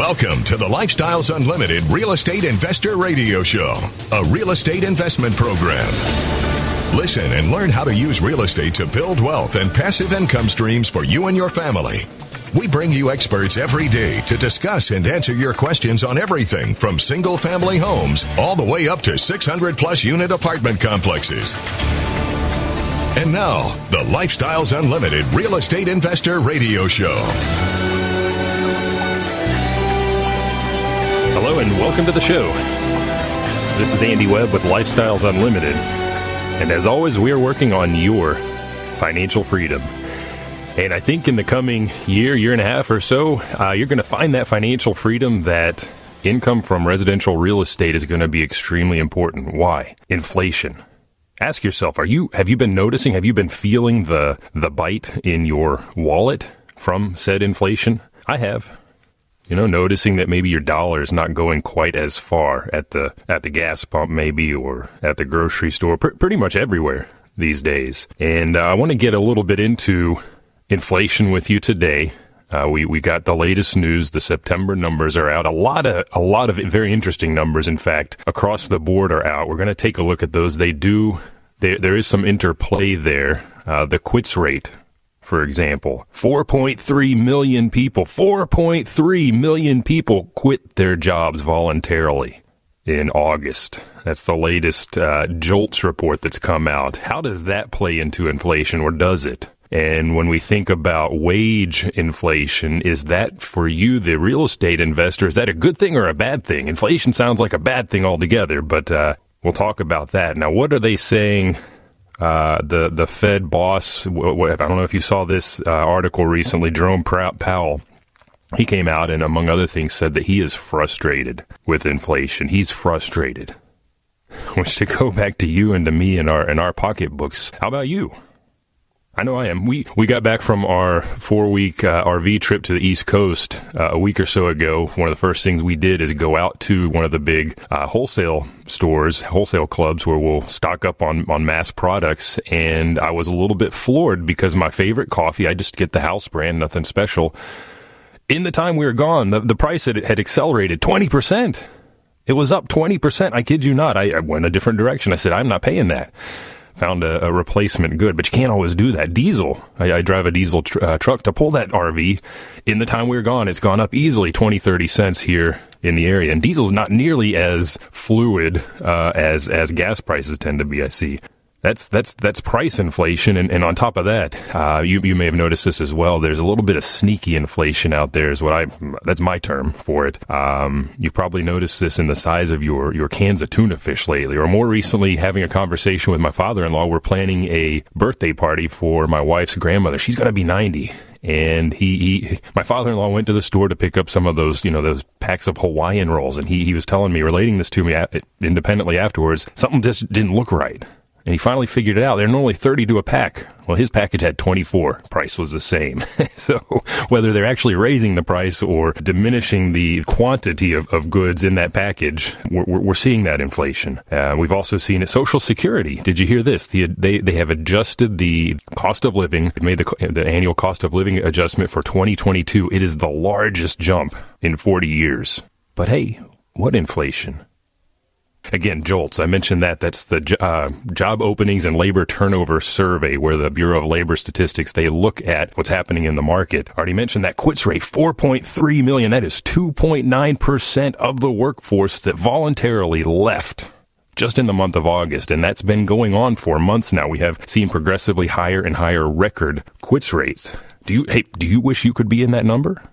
Welcome to the Lifestyles Unlimited Real Estate Investor Radio Show, a real estate investment program. Listen and learn how to use real estate to build wealth and passive income streams for you and your family. We bring you experts every day to discuss and answer your questions on everything from single-family homes all the way up to 600-plus unit apartment complexes. And now, the Lifestyles Unlimited Real Estate Investor Radio Show. Hello and welcome to the show. This is Andy Webb with Lifestyles Unlimited. And as always, we are working on your financial freedom. And I think in the coming year and a half or so, you're going to find that financial freedom, that income from residential real estate is going to be extremely important. Why? Inflation. Ask yourself, have you been noticing, have you been feeling the bite in your wallet from said inflation? I have. Noticing that maybe your dollar is not going quite as far at the gas pump maybe, or at the grocery store, pretty much everywhere these days. And I want to get a little bit into inflation with you today. We got the latest news. The September numbers are out. A lot of very interesting numbers, in fact, across the board are out. We're going to take a look at those. There is some interplay there. The quits rate, for example, 4.3 million people quit their jobs voluntarily in August. That's the latest JOLTS report that's come out. How does that play into inflation, or does it? And when we think about wage inflation, is that for you, the real estate investor, is that a good thing or a bad thing? Inflation sounds like a bad thing altogether, but we'll talk about that. Now, what are they saying? The Fed boss, I don't know if you saw this article recently, Jerome Powell, he came out and, among other things, said that he is frustrated with inflation. He's frustrated. Which, to go back to you and to me in our pocketbooks, how about you? I know I am. We got back from our 4-week RV trip to the East Coast a week or so ago. One of the first things we did is go out to one of the big wholesale stores, wholesale clubs, where we'll stock up on mass products. And I was a little bit floored because my favorite coffee, I just get the house brand, nothing special. In the time we were gone, the price had accelerated 20%. It was up 20%. I kid you not. I went a different direction. I said, I'm not paying that. Found a replacement good, but you can't always do that. Diesel, I drive a diesel truck to pull that RV. In the time we were gone, it's gone up easily 20-30 cents here in the area. And diesel's not nearly as fluid as gas prices tend to be, I see. That's price inflation, and on top of that, you may have noticed this as well. There's a little bit of sneaky inflation out there, that's my term for it. You've probably noticed this in the size of your cans of tuna fish lately, or more recently, having a conversation with my father-in-law. We're planning a birthday party for my wife's grandmother. She's going to be 90. And my father-in-law went to the store to pick up some of those, those packs of Hawaiian rolls, and he was telling me, relating this to me independently afterwards, something just didn't look right. And he finally figured it out. They're normally 30 to a pack. Well, his package had 24. Price was the same. So whether they're actually raising the price or diminishing the quantity of goods in that package, we're seeing that inflation. We've also seen it. Social Security. Did you hear this? They have adjusted the cost of living. They made the annual cost of living adjustment for 2022. It is the largest jump in 40 years. But hey, what inflation? Again, JOLTS, I mentioned that. That's the Job Openings and Labor Turnover Survey, where the Bureau of Labor Statistics, they look at what's happening in the market. I already mentioned that quits rate, 4.3 million. That is 2.9% of the workforce that voluntarily left just in the month of August. And that's been going on for months now. We have seen progressively higher and higher record quits rates. Do you wish you could be in that number?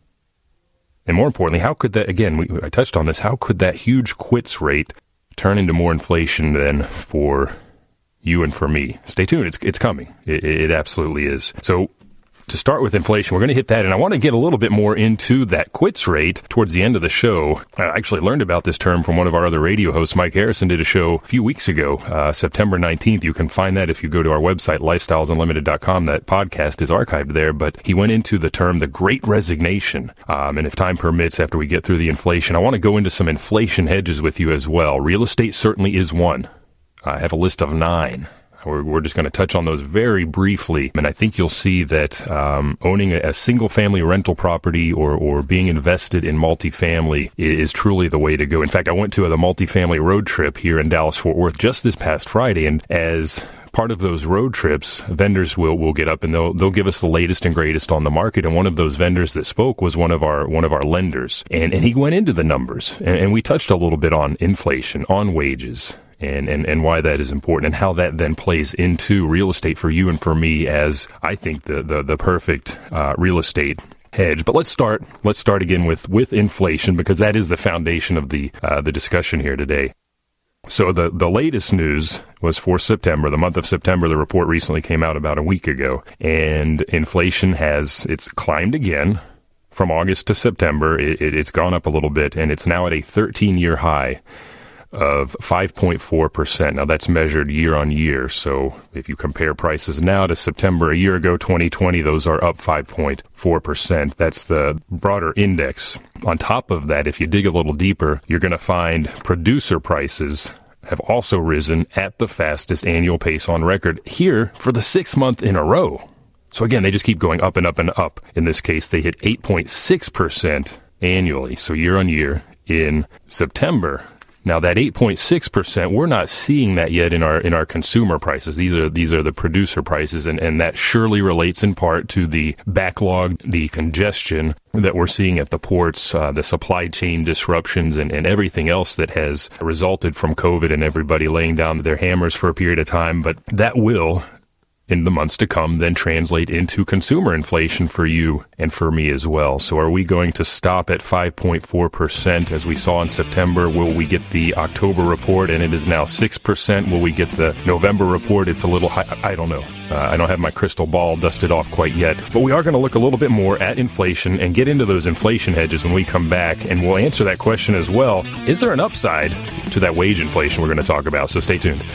And more importantly, how could that, again, I touched on this, how could that huge quits rate turn into more inflation than for you and for me? Stay tuned. It's coming. It absolutely is. So to start with inflation, we're going to hit that, and I want to get a little bit more into that quits rate towards the end of the show. I actually learned about this term from one of our other radio hosts. Mike Harrison did a show a few weeks ago, September 19th. You can find that if you go to our website, lifestylesunlimited.com. That podcast is archived there, but he went into the term, the Great Resignation. And if time permits, after we get through the inflation, I want to go into some inflation hedges with you as well. Real estate certainly is one. I have a list of 9. We're just going to touch on those very briefly. And I think you'll see that owning a single-family rental property or being invested in multifamily is truly the way to go. In fact, I went to the multifamily road trip here in Dallas-Fort Worth just this past Friday, and as part of those road trips, vendors will get up and they'll give us the latest and greatest on the market. And one of those vendors that spoke was one of our lenders, and he went into the numbers, and we touched a little bit on inflation, on wages, and why that is important, and how that then plays into real estate for you and for me as, I think, the perfect real estate hedge. But let's start again with inflation, because that is the foundation of the discussion here today. So the latest news was for September, the month of September. The report recently came out about a week ago, and inflation it's climbed again from August to September. It's gone up a little bit, and it's now at a 13-year high of 5.4%. Now, that's measured year on year. So if you compare prices now to September a year ago, 2020, those are up 5.4%. That's the broader index. On top of that, if you dig a little deeper, you're going to find producer prices have also risen at the fastest annual pace on record here for the 6th month in a row. So again, they just keep going up and up and up. In this case, they hit 8.6% annually, so year on year in September. Now, that 8.6%, we're not seeing that yet in our consumer prices. These are the producer prices, and that surely relates in part to the backlog, the congestion that we're seeing at the ports, the supply chain disruptions, and everything else that has resulted from COVID and everybody laying down their hammers for a period of time. But that will, in the months to come, then translate into consumer inflation for you and for me as well. So are we going to stop at 5.4% as we saw in September? Will we get the October report and it is now 6%? Will we get the November report? It's a little high. I don't know. I don't have my crystal ball dusted off quite yet, but we are going to look a little bit more at inflation and get into those inflation hedges when we come back, and we'll answer that question as well. Is there an upside to that wage inflation we're going to talk about? So stay tuned.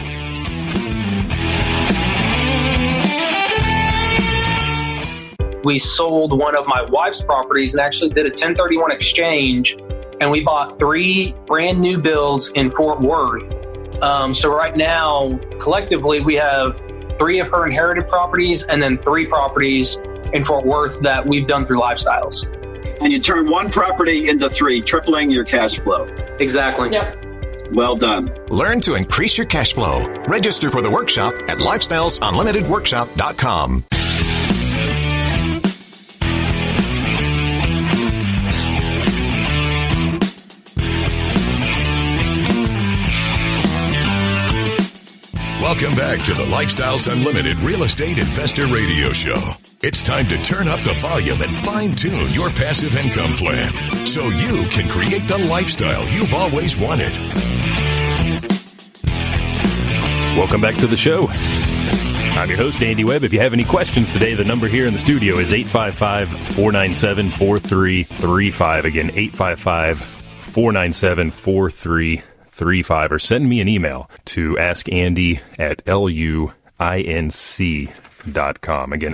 We sold one of my wife's properties and actually did a 1031 exchange, and we bought 3 brand new builds in Fort Worth. So right now, collectively, we have 3 of her inherited properties and then 3 properties in Fort Worth that we've done through Lifestyles. And you turn 1 property into 3, tripling your cash flow. Exactly. Yep. Well done. Learn to increase your cash flow. Register for the workshop at lifestylesunlimitedworkshop.com. Welcome back to the Lifestyles Unlimited Real Estate Investor Radio Show. It's time to turn up the volume and fine-tune your passive income plan so you can create the lifestyle you've always wanted. Welcome back to the show. I'm your host, Andy Webb. If you have any questions today, the number here in the studio is 855-497-4335. Again, 855-497-4335. Or send me an email to askandy@luinc.com. Again,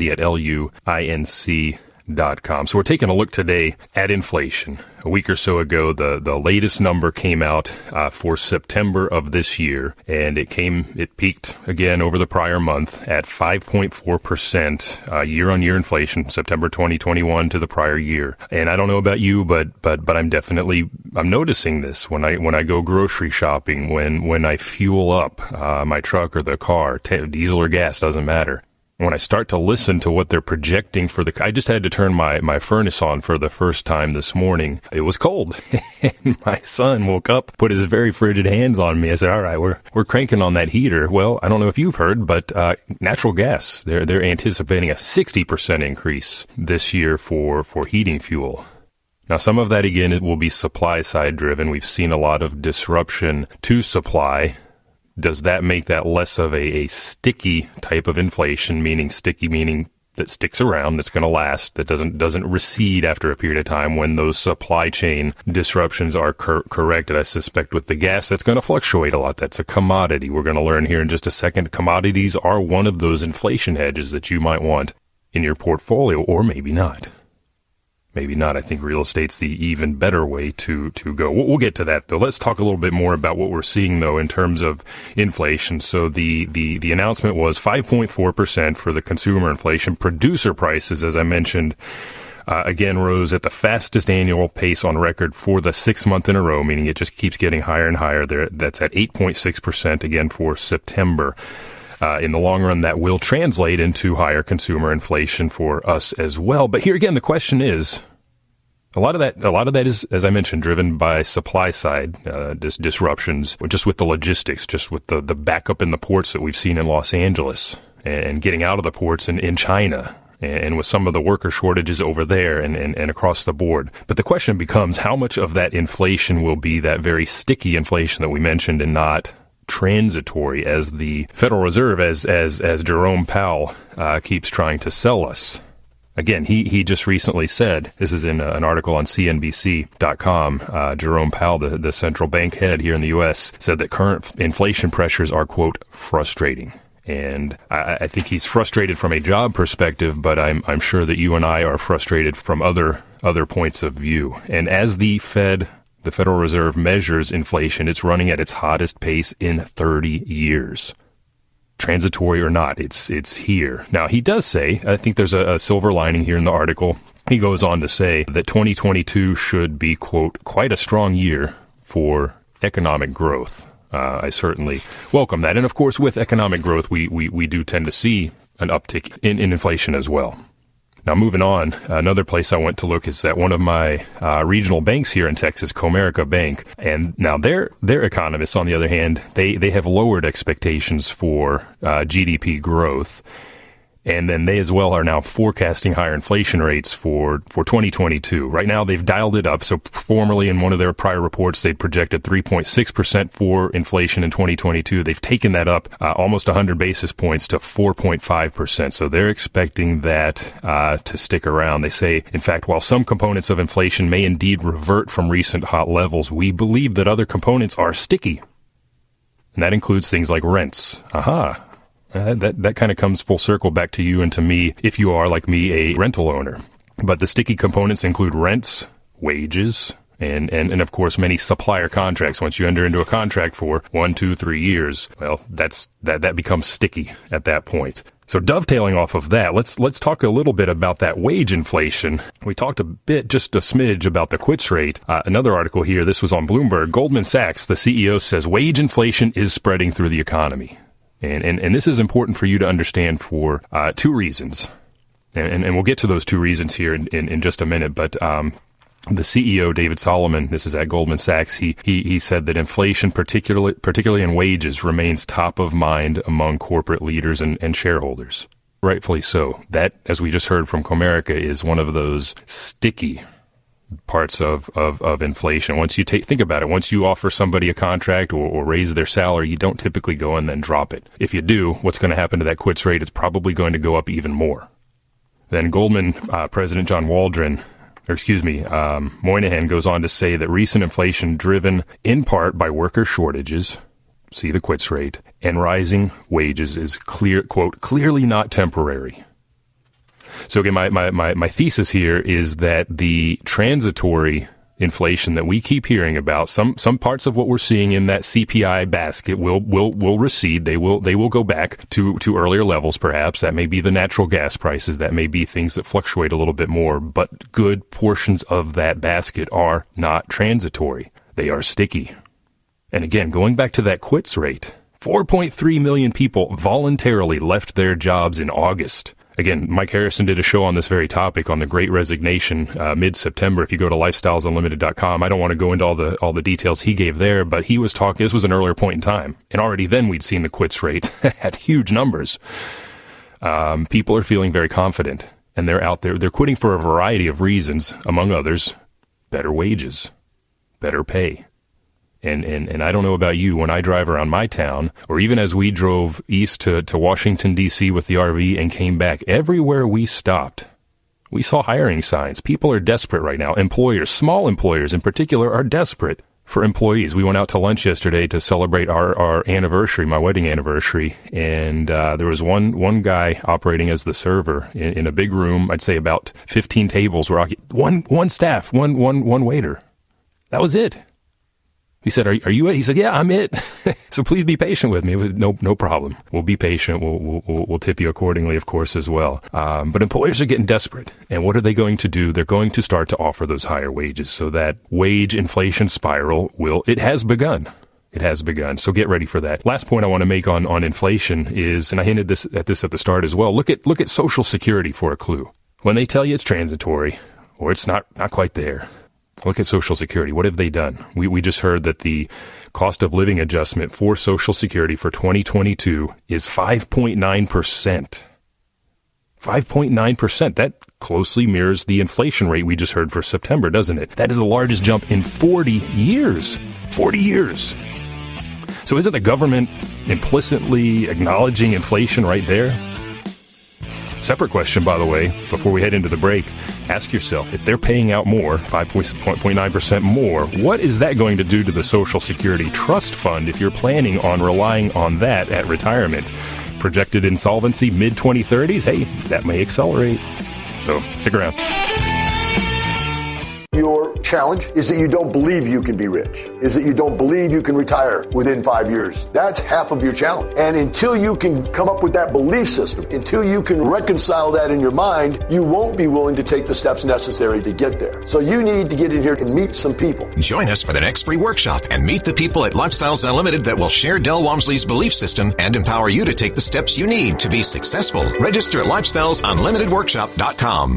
askandy@luinc.com. So we're taking a look today at inflation. A week or so ago, the latest number came out for September of this year, and it peaked again over the prior month at 5.4% year-on-year inflation, September 2021 to the prior year. And I don't know about you, but I'm noticing this when I go grocery shopping, when I fuel up my truck or the car, diesel or gas, doesn't matter. When I start to listen to what they're projecting I just had to turn my furnace on for the first time this morning. It was cold. And my son woke up, put his very frigid hands on me. I said, all right, we're cranking on that heater. Well, I don't know if you've heard, but natural gas, they're anticipating a 60% increase this year for heating fuel. Now, some of that, again, it will be supply side driven. We've seen a lot of disruption to supply. Does that make that less of a sticky type of inflation, meaning that sticks around, that's going to last, that doesn't recede after a period of time when those supply chain disruptions are corrected? I suspect with the gas, that's going to fluctuate a lot. That's a commodity. We're going to learn here in just a second. Commodities are one of those inflation hedges that you might want in your portfolio, or maybe not. Maybe not. I think real estate's the even better way to go. We'll get to that, though. Let's talk a little bit more about what we're seeing, though, in terms of inflation. So the announcement was 5.4% for the consumer inflation. Producer prices, as I mentioned, again, rose at the fastest annual pace on record for the 6th month in a row, meaning it just keeps getting higher and higher. That's at 8.6% again for September. In the long run, that will translate into higher consumer inflation for us as well. But here again, the question is, a lot of that is, as I mentioned, driven by supply side disruptions, just with the logistics, just with the backup in the ports that we've seen in Los Angeles and getting out of the ports in China. And with some of the worker shortages over there and across the board. But the question becomes, how much of that inflation will be that very sticky inflation that we mentioned and not transitory, as the Federal Reserve, as Jerome Powell keeps trying to sell us. Again, he just recently said, this is in an article on CNBC.com, Jerome Powell, the central bank head here in the U.S., said that current inflation pressures are, quote, frustrating. And I think he's frustrated from a job perspective, but I'm sure that you and I are frustrated from other points of view. And as the Federal Reserve measures inflation, it's running at its hottest pace in 30 years. Transitory or not, it's here. Now, he does say, I think there's a silver lining here in the article. He goes on to say that 2022 should be, quote, quite a strong year for economic growth. I certainly welcome that. And of course, with economic growth, we do tend to see an uptick in inflation as well. Now, moving on, another place I went to look is at one of my regional banks here in Texas, Comerica Bank. And now their economists, on the other hand, they have lowered expectations for GDP growth. And then they as well are now forecasting higher inflation rates for 2022. Right now, they've dialed it up. So formerly in one of their prior reports, they projected 3.6% for inflation in 2022. They've taken that up almost 100 basis points to 4.5%. So they're expecting that to stick around. They say, in fact, while some components of inflation may indeed revert from recent hot levels, we believe that other components are sticky. And that includes things like rents. That kind of comes full circle back to you and to me if you are, like me, a rental owner. But the sticky components include rents, wages, and of course, many supplier contracts. Once you enter into a contract for 1, 2, 3 years, well, that becomes sticky at that point. So dovetailing off of that, let's talk a little bit about that wage inflation. We talked a bit, just a smidge, about the quits rate. Another article here, this was on Bloomberg. Goldman Sachs, the CEO, says wage inflation is spreading through the economy. And this is important for you to understand for two reasons. And we'll get to those two reasons here in just a minute. But the CEO, David Solomon, this is at Goldman Sachs, he said that inflation, particularly in wages, remains top of mind among corporate leaders and shareholders. Rightfully so. That, as we just heard from Comerica, is one of those sticky parts of inflation. Once you think about it, once you offer somebody a contract or raise their salary, you don't typically go and then drop it. If you do, what's going to happen to that quits rate? It's probably going to go up even more. Then Goldman President John Moynihan goes on to say that recent inflation driven in part by worker shortages, see the quits rate, and rising wages is clearly not temporary. So again, my thesis here is that the transitory inflation that we keep hearing about, some parts of what we're seeing in that CPI basket will recede. They will go back to earlier levels, perhaps. That may be the natural gas prices. That may be things that fluctuate a little bit more. But good portions of that basket are not transitory. They are sticky. And again, going back to that quits rate, 4.3 million people voluntarily left their jobs in August. Again, Mike Harrison did a show on this very topic on the Great Resignation mid-September. If you go to lifestylesunlimited.com, I don't want to go into all the details he gave there, but he was talking, this was an earlier point in time, and already then we'd seen the quits rate at huge numbers. People are feeling very confident, and they're out there. They're quitting for a variety of reasons, among others, better wages, better pay. And I don't know about you, when I drive around my town, or even as we drove east to Washington, D.C. with the RV and came back, everywhere we stopped, we saw hiring signs. People are desperate right now. Employers, small employers in particular, are desperate. for employees. We went out to lunch yesterday to celebrate our anniversary, my wedding anniversary, and there was one guy operating as the server in a big room. I'd say about 15 tables were occupied. One staff, one waiter. That was it. He said, "Are you it?" He said, "Yeah, I'm it." So please be patient with me. No problem. We'll be patient. We'll tip you accordingly, of course, as well. But employers are getting desperate. And what are they going to do? They're going to start to offer those higher wages. So that wage inflation spiral it has begun. It has begun. So get ready for that. Last point I want to make on inflation is, and I hinted at this at the start as well, look at Social Security for a clue. When they tell you it's transitory or it's not quite there, look at Social Security. What have they done? We just heard that the cost of living adjustment for Social Security for 2022 is 5.9%. 5.9%. That closely mirrors the inflation rate we just heard for September, doesn't it? That is the largest jump in 40 years. 40 years. So isn't the government implicitly acknowledging inflation right there? Separate question, by the way, before we head into the break. Ask yourself, if they're paying out more, 5.9% more, what is that going to do to the Social Security Trust Fund if you're planning on relying on that at retirement? Projected insolvency mid-2030s? Hey, that may accelerate. So stick around. Your challenge is that you don't believe you can be rich, is that you don't believe you can retire within 5 years. That's half of your challenge. And until you can come up with that belief system, until you can reconcile that in your mind, you won't be willing to take the steps necessary to get there. So you need to get in here and meet some people. Join us for the next free workshop and meet the people at Lifestyles Unlimited that will share Del Walmsley's belief system and empower you to take the steps you need to be successful. Register at lifestylesunlimitedworkshop.com.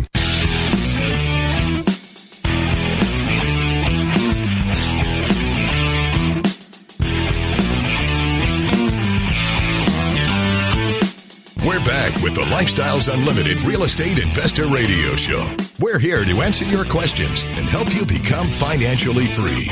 We're back with the Lifestyles Unlimited Real Estate Investor Radio Show. We're here to answer your questions and help you become financially free.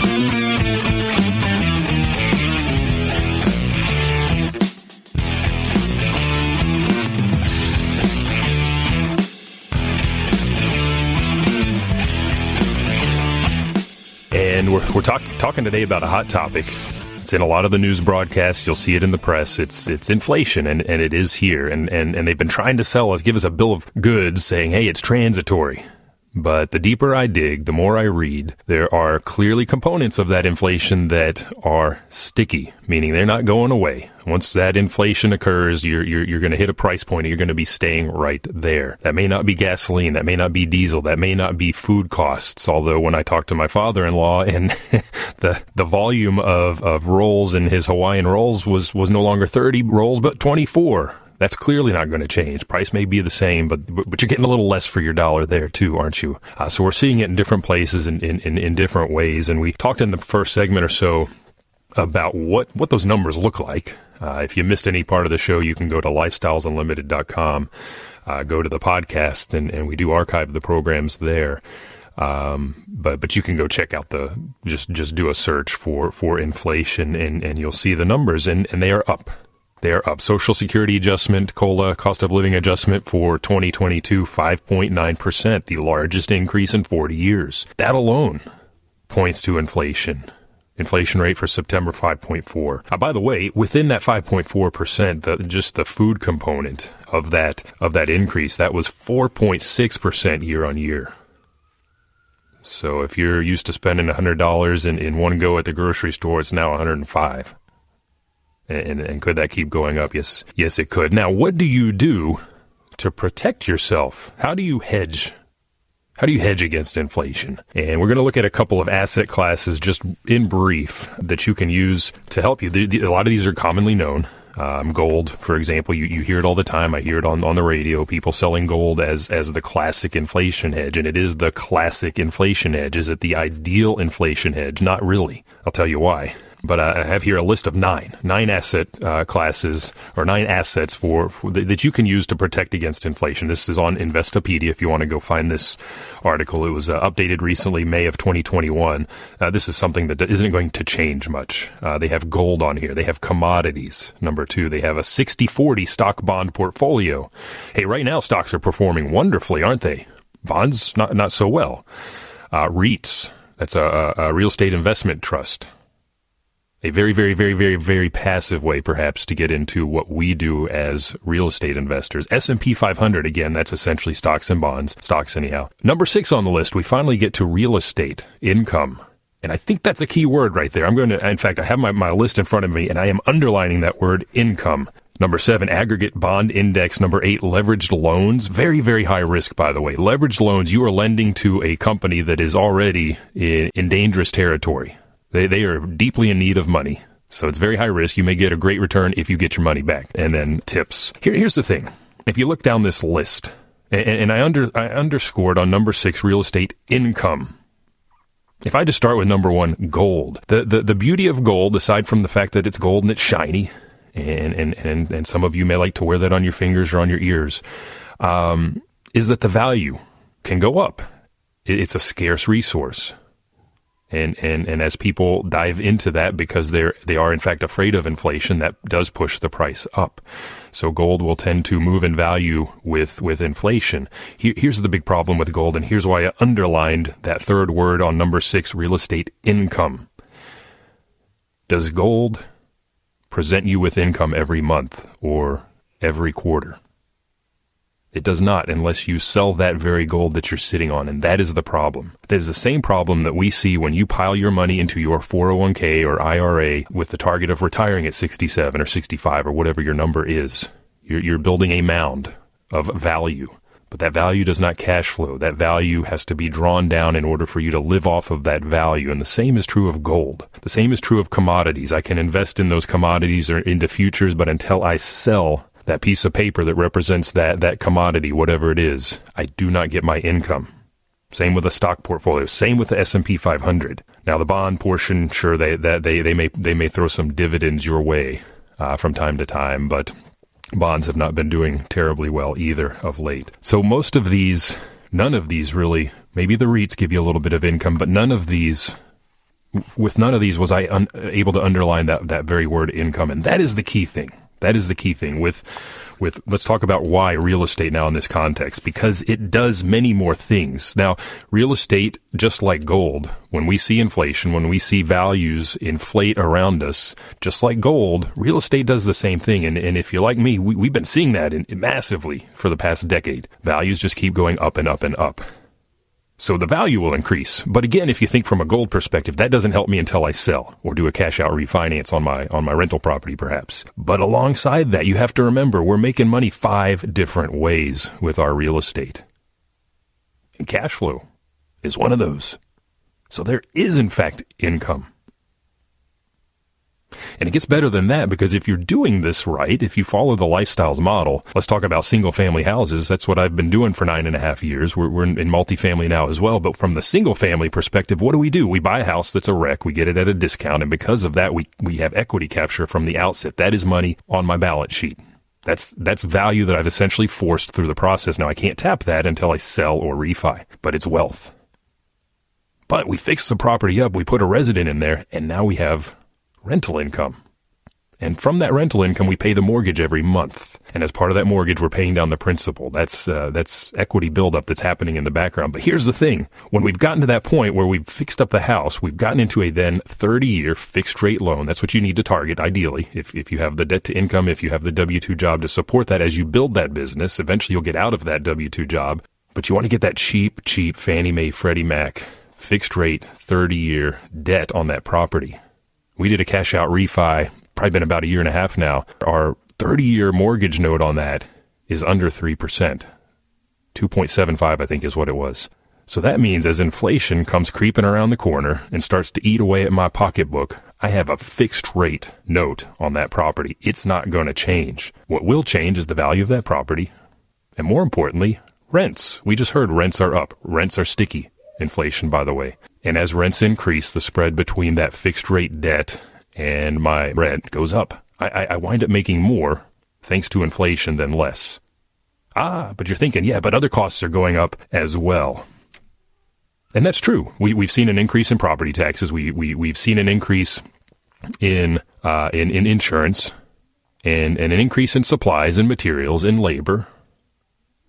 And we're talking today about a hot topic. It's in a lot of the news broadcasts. You'll see it in the press. It's inflation, and it is here. And they've been trying to sell us, give us a bill of goods saying, hey, it's transitory. But the deeper I dig, the more I read, there are clearly components of that inflation that are sticky, meaning they're not going away. Once that inflation occurs, you're going to hit a price point and you're going to be staying right there. That may not be gasoline. That may not be diesel. That may not be food costs. Although when I talked to my father-in-law and the volume of rolls in his Hawaiian rolls was no longer 30 rolls, but 24. That's clearly not going to change. Price may be the same, but you're getting a little less for your dollar there too, aren't you? So we're seeing it in different places in different ways. And we talked in the first segment or so about what those numbers look like. If you missed any part of the show, you can go to lifestylesunlimited.com, go to the podcast, and we do archive the programs there. But you can go check out just do a search for inflation and you'll see the numbers and they are up. They are up. Social Security adjustment, COLA, cost of living adjustment for 2022, 5.9%, the largest increase in 40 years. That alone points to inflation. Inflation rate for September, 5.4. By the way, within that 5.4%, just the food component of that increase, that was 4.6% year on year. So if you're used to spending $100 in one go at the grocery store, it's now $105. And could that keep going up? Yes, it could. Now, what do you do to protect yourself? How do you hedge? How do you hedge against inflation? And we're going to look at a couple of asset classes just in brief that you can use to help you. A lot of these are commonly known. Gold, for example, you hear it all the time. I hear it on the radio, people selling gold as the classic inflation hedge. And it is the classic inflation hedge. Is it the ideal inflation hedge? Not really. I'll tell you why. But I have here a list of nine asset classes or 9 assets for that you can use to protect against inflation. This is on Investopedia if you want to go find this article. It was updated recently, May of 2021. This is something that isn't going to change much. They have gold on here. They have commodities. Number 2, they have a 60-40 stock bond portfolio. Hey, right now stocks are performing wonderfully, aren't they? Bonds, not so well. REITs. That's a real estate investment trust. A very, very, very, very, very passive way, perhaps, to get into what we do as real estate investors. S&P 500, again, that's essentially stocks and bonds. Stocks, anyhow. Number 6 on the list, we finally get to real estate income. And I think that's a key word right there. In fact, I have my list in front of me, and I am underlining that word income. Number 7, aggregate bond index. Number 8, leveraged loans. Very, very high risk, by the way. Leveraged loans, you are lending to a company that is already in dangerous territory. They are deeply in need of money. So it's very high risk. You may get a great return if you get your money back. And then tips. Here's the thing. If you look down this list, and I underscored on number 6, real estate income. If I just start with number 1, gold. The beauty of gold, aside from the fact that it's gold and it's shiny, and some of you may like to wear that on your fingers or on your ears, is that the value can go up. It's a scarce resource. And as people dive into that, because they are in fact afraid of inflation, that does push the price up. So gold will tend to move in value with inflation. Here's the big problem with gold, and here's why I underlined that third word on number 6, real estate income. Does gold present you with income every month or every quarter? It does not, unless you sell that very gold that you're sitting on, and that is the problem. That is the same problem that we see when you pile your money into your 401k or IRA with the target of retiring at 67 or 65 or whatever your number is. You're building a mound of value, but that value does not cash flow. That value has to be drawn down in order for you to live off of that value, and the same is true of gold. The same is true of commodities. I can invest in those commodities or into futures, but until I sell that piece of paper that represents that commodity, whatever it is, I do not get my income. Same with a stock portfolio. Same with the S&P 500. Now, the bond portion, sure, they may throw some dividends your way from time to time, but bonds have not been doing terribly well either of late. So none of these really, maybe the REITs give you a little bit of income, but none of these was I able to underline that very word income, and that is the key thing. That is the key thing with let's talk about why real estate now in this context, because it does many more things. Now, real estate, just like gold, when we see inflation, when we see values inflate around us, just like gold, real estate does the same thing. And if you're like me, we've been seeing that massively for the past decade. Values just keep going up and up and up. So the value will increase. But again, if you think from a gold perspective, that doesn't help me until I sell or do a cash out refinance on my rental property, perhaps. But alongside that, you have to remember we're making money 5 different ways with our real estate. And cash flow is one of those. So there is, in fact, income. And it gets better than that, because if you're doing this right, if you follow the Lifestyles model, let's talk about single-family houses. That's what I've been doing for 9.5 years. We're in multifamily now as well. But from the single-family perspective, what do? We buy a house that's a wreck. We get it at a discount. And because of that, we have equity capture from the outset. That is money on my balance sheet. That's value that I've essentially forced through the process. Now, I can't tap that until I sell or refi, but it's wealth. But we fix the property up. We put a resident in there, and now we have rental income. And from that rental income, we pay the mortgage every month. And as part of that mortgage, we're paying down the principal. That's equity buildup that's happening in the background. But here's the thing. When we've gotten to that point where we've fixed up the house, we've gotten into a then 30-year fixed rate loan. That's what you need to target, ideally. If you have the debt to income, if you have the W-2 job to support that as you build that business, eventually you'll get out of that W-2 job. But you want to get that cheap Fannie Mae, Freddie Mac, fixed rate, 30-year debt on that property. We did a cash out refi, probably been about 1.5 years now. Our 30-year mortgage note on that is under 3%. 2.75, I think, is what it was. So that means as inflation comes creeping around the corner and starts to eat away at my pocketbook, I have a fixed rate note on that property. It's not going to change. What will change is the value of that property. And more importantly, rents. We just heard rents are up. Rents are sticky. Inflation, by the way. And as rents increase, the spread between that fixed rate debt and my rent goes up. I wind up making more thanks to inflation than less. But you're thinking, yeah, but other costs are going up as well. And that's true. We've seen an increase in property taxes. We've seen an increase in insurance and an increase in supplies and materials and labor.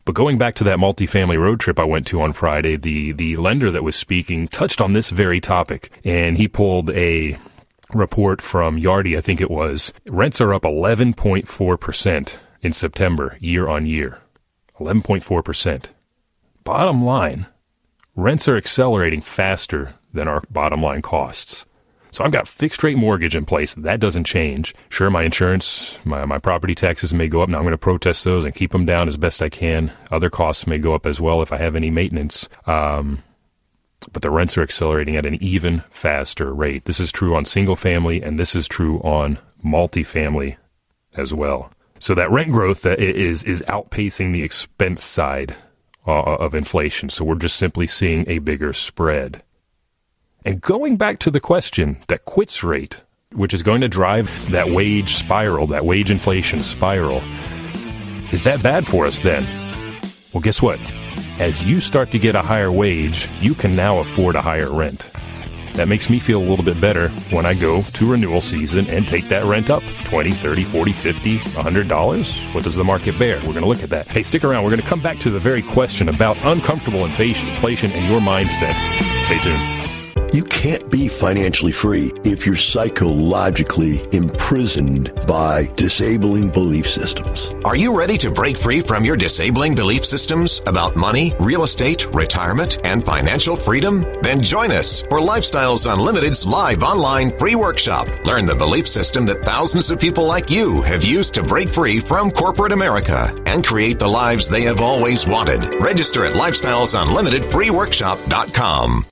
But going back to that multifamily road trip I went to on Friday, the lender that was speaking touched on this very topic, and he pulled a report from Yardi, I think it was. Rents are up 11.4% in September, year on year. 11.4%. Bottom line, rents are accelerating faster than our bottom line costs. So I've got fixed rate mortgage in place. That doesn't change. Sure, my insurance, my property taxes may go up. Now I'm going to protest those and keep them down as best I can. Other costs may go up as well if I have any maintenance. But the rents are accelerating at an even faster rate. This is true on single family, and this is true on multifamily as well. So that rent growth is outpacing the expense side of inflation. So we're just simply seeing a bigger spread. And going back to the question, that quits rate, which is going to drive that wage spiral, that wage inflation spiral, is that bad for us then? Well, guess what? As you start to get a higher wage, you can now afford a higher rent. That makes me feel a little bit better when I go to renewal season and take that rent up $20, $30, $40, $50, $100. What does the market bear? We're going to look at that. Hey, stick around. We're going to come back to the very question about uncomfortable inflation and your mindset. Stay tuned. You can't be financially free if you're psychologically imprisoned by disabling belief systems. Are you ready to break free from your disabling belief systems about money, real estate, retirement, and financial freedom? Then join us for Lifestyles Unlimited's live online free workshop. Learn the belief system that thousands of people like you have used to break free from corporate America and create the lives they have always wanted. Register at lifestylesunlimitedfreeworkshop.com.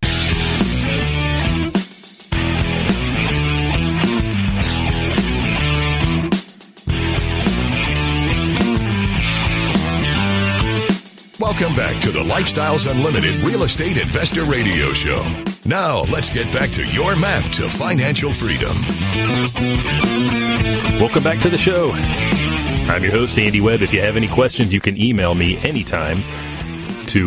Welcome back to the Lifestyles Unlimited Real Estate Investor Radio Show. Now, let's get back to your map to financial freedom. Welcome back to the show. I'm your host, Andy Webb. If you have any questions, you can email me anytime to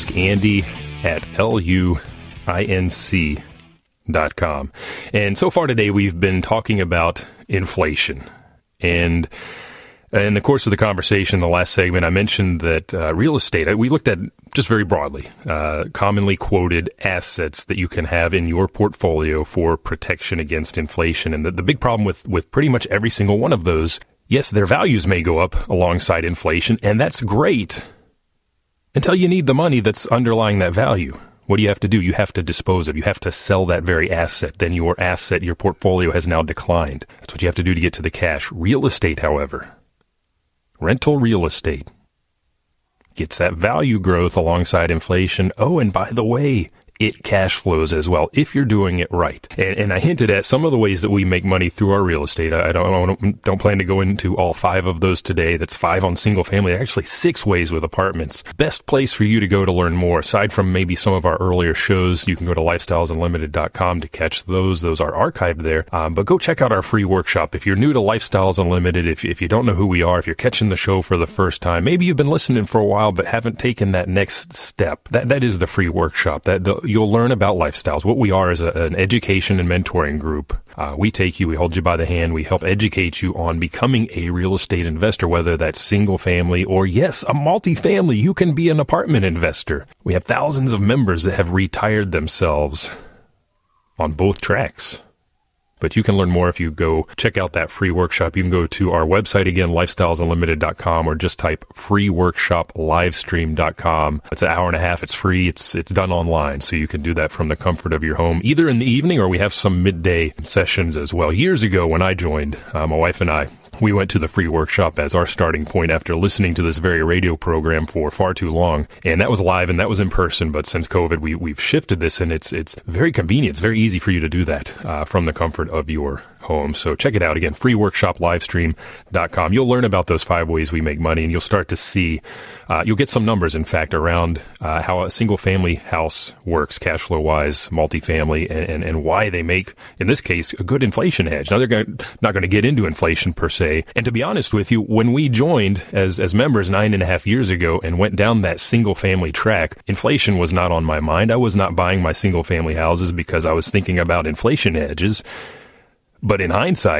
askandy@luinc.com. And so far today, we've been talking about inflation. And in the course of the conversation, the last segment, I mentioned that real estate, we looked at just very broadly, commonly quoted assets that you can have in your portfolio for protection against inflation. And the big problem with pretty much every single one of those, yes, their values may go up alongside inflation, and that's great until you need the money that's underlying that value. What do you have to do? You have to dispose of. You have to sell that very asset. Then your asset, your portfolio has now declined. That's what you have to do to get to the cash. Real estate, however, rental real estate gets that value growth alongside inflation. Oh, and by the way, it cash flows as well if you're doing it right. And I hinted at some of the ways that we make money through our real estate. I don't plan to go into all 5 of those today. That's 5 on single family. Actually 6 ways with apartments. Best place for you to go to learn more. Aside from maybe some of our earlier shows, you can go to lifestylesunlimited.com to catch those. Those are archived there. But go check out our free workshop. If you're new to Lifestyles Unlimited, if you don't know who we are, if you're catching the show for the first time, maybe you've been listening for a while but haven't taken that next step, that is the free workshop. You'll learn about Lifestyles. What we are is an education and mentoring group. We take you, we hold you by the hand, we help educate you on becoming a real estate investor, whether that's single family or, yes, a multifamily. You can be an apartment investor. We have thousands of members that have retired themselves on both tracks. But you can learn more if you go check out that free workshop. You can go to our website again, lifestylesunlimited.com, or just type freeworkshoplivestream.com. It's an hour and a half. It's free. It's done online, so you can do that from the comfort of your home, either in the evening or we have some midday sessions as well. Years ago when I joined, my wife and I, we went to the free workshop as our starting point after listening to this very radio program for far too long. And that was live and that was in person. But since COVID, we've shifted this, and it's very convenient. It's very easy for you to do that from the comfort of your home. So check it out again, freeworkshoplivestream.com. You'll learn about those 5 ways we make money, and you'll start to see, you'll get some numbers, in fact, around how a single family house works cash flow wise, multifamily, and why they make, in this case, a good inflation hedge. Now, they're not going to get into inflation per se. And to be honest with you, when we joined as members 9.5 years ago and went down that single family track, inflation was not on my mind. I was not buying my single family houses because I was thinking about inflation hedges. But in hindsight,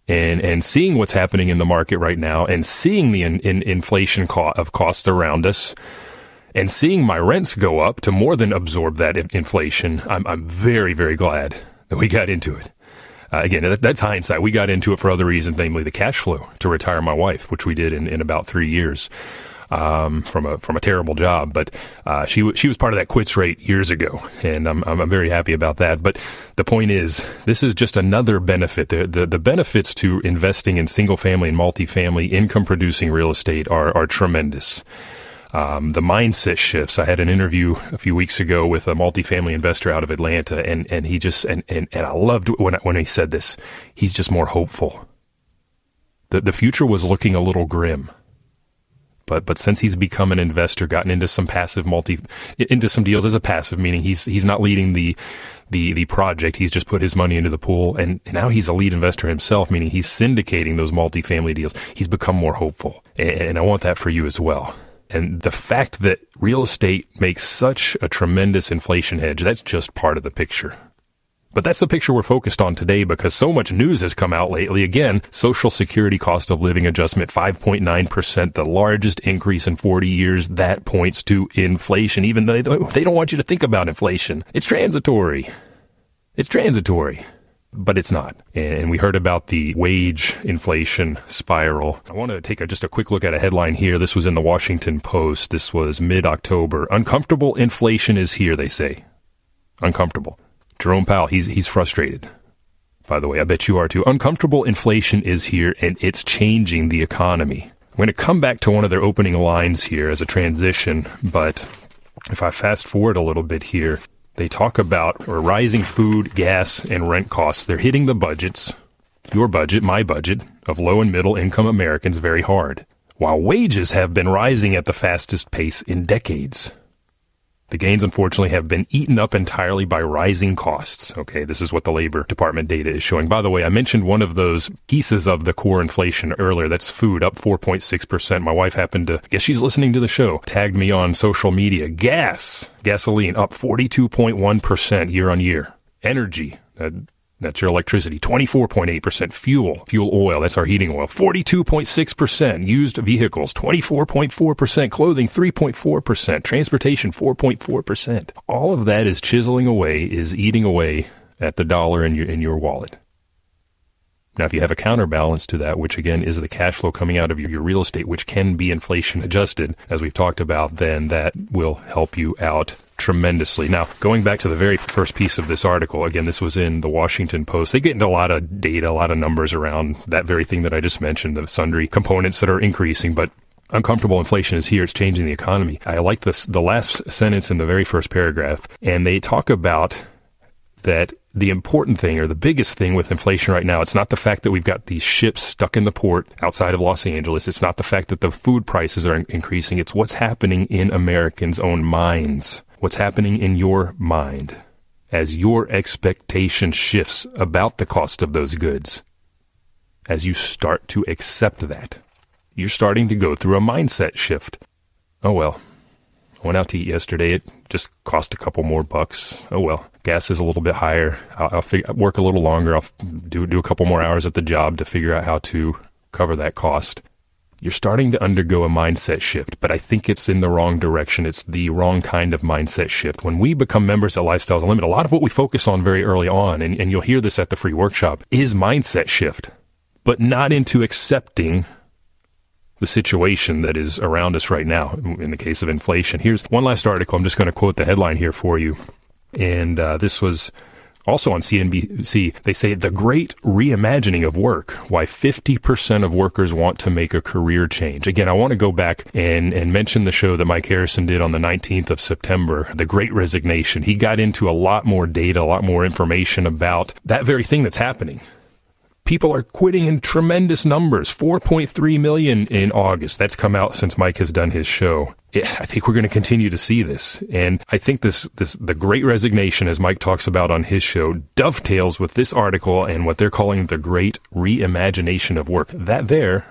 and seeing what's happening in the market right now and seeing the inflation of costs around us and seeing my rents go up to more than absorb that inflation, I'm very, very glad that we got into it. Again, that's hindsight. We got into it for other reasons, namely the cash flow to retire my wife, which we did in about 3 years. From a terrible job, but she was part of that quits rate years ago, and I'm very happy about that. But the point is, this is just another benefit. The benefits to investing in single family and multifamily income producing real estate are tremendous. The mindset shifts. I had an interview a few weeks ago with a multifamily investor out of Atlanta, and he just and I loved when he said this. He's just more hopeful. The future was looking a little grim. But since he's become an investor, gotten into some into some deals as a passive, meaning he's not leading the project, he's just put his money into the pool, and now he's a lead investor himself, meaning he's syndicating those multifamily deals. He's become more hopeful, and I want that for you as well. And the fact that real estate makes such a tremendous inflation hedge, that's just part of the picture. But that's the picture we're focused on today because so much news has come out lately. Again, Social Security cost of living adjustment, 5.9%, the largest increase in 40 years. That points to inflation, even though they don't want you to think about inflation. It's transitory. But it's not. And we heard about the wage inflation spiral. I want to take just a quick look at a headline here. This was in the Washington Post. This was mid-October. Uncomfortable inflation is here, they say. Uncomfortable. Jerome Powell, he's frustrated. By the way, I bet you are too. Uncomfortable inflation is here, and it's changing the economy. I'm going to come back to one of their opening lines here as a transition, but if I fast forward a little bit here, they talk about rising food, gas, and rent costs. They're hitting the budgets, your budget, my budget, of low and middle income Americans very hard, while wages have been rising at the fastest pace in decades. The gains, unfortunately, have been eaten up entirely by rising costs. Okay, this is what the Labor Department data is showing. By the way, I mentioned one of those pieces of the core inflation earlier. That's food, up 4.6%. My wife happened to, I guess she's listening to the show, tagged me on social media. Gasoline, up 42.1% year on year. Energy, that's your electricity, 24.8%. Fuel oil, that's our heating oil, 42.6%. Used vehicles, 24.4%. Clothing, 3.4%. Transportation, 4.4%. All of that is chiseling away, is eating away at the dollar in your wallet. Now, if you have a counterbalance to that, which again is the cash flow coming out of your real estate, which can be inflation adjusted, as we've talked about, then that will help you out tremendously. Now, going back to the very first piece of this article, again, this was in the Washington Post. They get into a lot of data, a lot of numbers around that very thing that I just mentioned, the sundry components that are increasing, but uncomfortable inflation is here. It's changing the economy. I like the last sentence in the very first paragraph, and they talk about that the important thing or the biggest thing with inflation right now, it's not the fact that we've got these ships stuck in the port outside of Los Angeles. It's not the fact that the food prices are increasing. It's what's happening in Americans' own minds. What's happening in your mind as your expectation shifts about the cost of those goods. As you start to accept that, you're starting to go through a mindset shift. Oh, well, I went out to eat yesterday. It just cost a couple more bucks. Oh, well, gas is a little bit higher. I'll work a little longer. I'll do a couple more hours at the job to figure out how to cover that cost. You're starting to undergo a mindset shift, but I think it's in the wrong direction. It's the wrong kind of mindset shift. When we become members at Lifestyles Unlimited, a lot of what we focus on very early on, and you'll hear this at the free workshop, is mindset shift, but not into accepting the situation that is around us right now in the case of inflation. Here's one last article. I'm just going to quote the headline here for you. And this was also on CNBC. They say, the great reimagining of work, why 50% of workers want to make a career change. Again, I want to go back and mention the show that Mike Harrison did on the 19th of September, The Great Resignation. He got into a lot more data, a lot more information about that very thing that's happening. People are quitting in tremendous numbers, 4.3 million in August. That's come out since Mike has done his show. I think we're going to continue to see this. And I think the Great Resignation, as Mike talks about on his show, dovetails with this article and what they're calling the Great Reimagination of Work. That there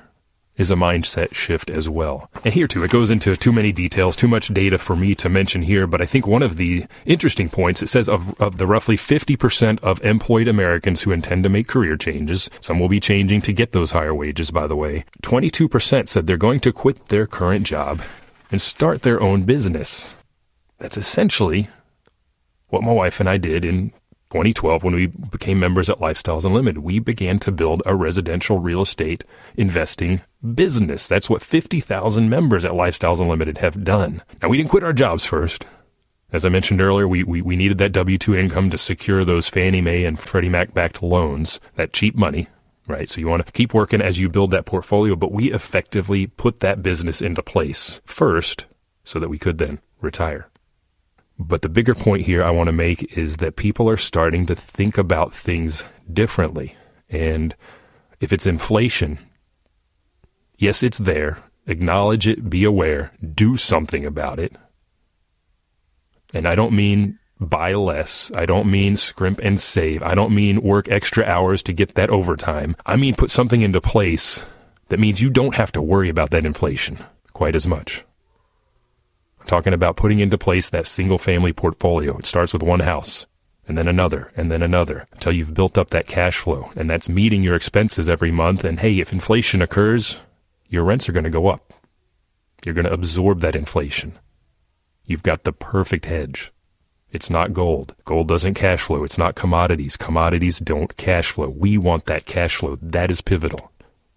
is a mindset shift as well. And here too, it goes into too many details, too much data for me to mention here, but I think one of the interesting points, it says of the roughly 50% of employed Americans who intend to make career changes, some will be changing to get those higher wages, by the way, 22% said they're going to quit their current job and start their own business. That's essentially what my wife and I did in 2012 when we became members at Lifestyles Unlimited. We began to build a residential real estate investing business. That's what 50,000 members at Lifestyles Unlimited have done. Now, we didn't quit our jobs first. As I mentioned earlier, we needed that W-2 income to secure those Fannie Mae and Freddie Mac backed loans, that cheap money, right? So you want to keep working as you build that portfolio, but we effectively put that business into place first so that we could then retire. But the bigger point here I want to make is that people are starting to think about things differently. And if it's inflation, yes, it's there. Acknowledge it, be aware, do something about it. And I don't mean buy less. I don't mean scrimp and save. I don't mean work extra hours to get that overtime. I mean put something into place that means you don't have to worry about that inflation quite as much. I'm talking about putting into place that single-family portfolio. It starts with one house, and then another, until you've built up that cash flow, and that's meeting your expenses every month. And hey, if inflation occurs, your rents are going to go up. You're going to absorb that inflation. You've got the perfect hedge. It's not gold. Gold doesn't cash flow. It's not commodities. Commodities don't cash flow. We want that cash flow. That is pivotal.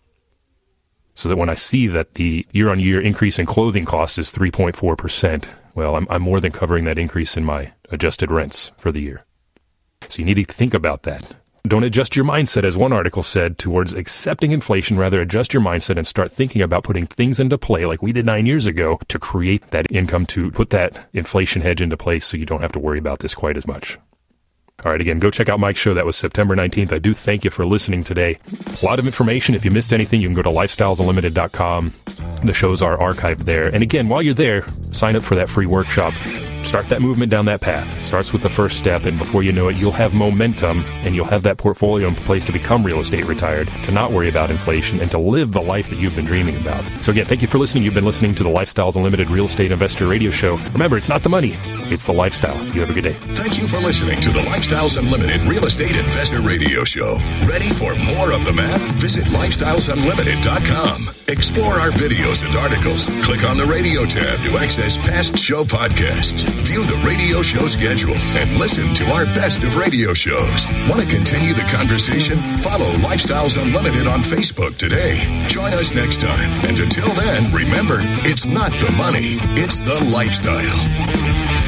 So that when I see that the year-on-year increase in clothing costs is 3.4%, well, I'm more than covering that increase in my adjusted rents for the year. So you need to think about that. Don't adjust your mindset, as one article said, towards accepting inflation. Rather, adjust your mindset and start thinking about putting things into play like we did 9 years ago to create that income, to put that inflation hedge into place so you don't have to worry about this quite as much. All right, again, go check out Mike's show. That was September 19th. I do thank you for listening today. A lot of information. If you missed anything, you can go to lifestylesunlimited.com. The shows are archived there. And again, while you're there, sign up for that free workshop. Start that movement down that path. It starts with the first step, and before you know it, you'll have momentum, and you'll have that portfolio in place to become real estate retired, to not worry about inflation, and to live the life that you've been dreaming about. So again, thank you for listening. You've been listening to the Lifestyles Unlimited Real Estate Investor Radio Show. Remember, it's not the money, it's the lifestyle. You have a good day. Thank you for listening to the Lifestyles Unlimited Real Estate Investor Radio Show. Ready for more of the map? Visit lifestylesunlimited.com. Explore our videos and articles. Click on the radio tab to access past show podcasts. View the radio show schedule and listen to our best of radio shows. Want to continue the conversation? Follow Lifestyles Unlimited on Facebook today. Join us next time. And until then, remember, it's not the money, it's the lifestyle.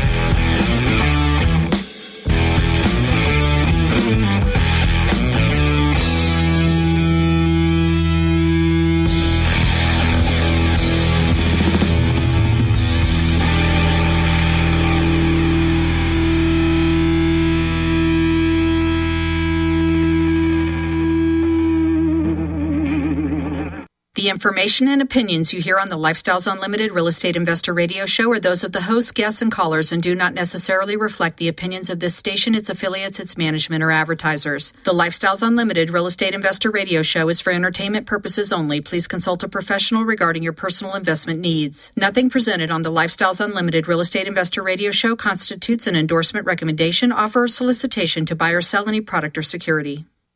The information and opinions you hear on the Lifestyles Unlimited Real Estate Investor Radio Show are those of the hosts, guests, and callers and do not necessarily reflect the opinions of this station, its affiliates, its management, or advertisers. The Lifestyles Unlimited Real Estate Investor Radio Show is for entertainment purposes only. Please consult a professional regarding your personal investment needs. Nothing presented on the Lifestyles Unlimited Real Estate Investor Radio Show constitutes an endorsement, recommendation, offer, or solicitation to buy or sell any product or security.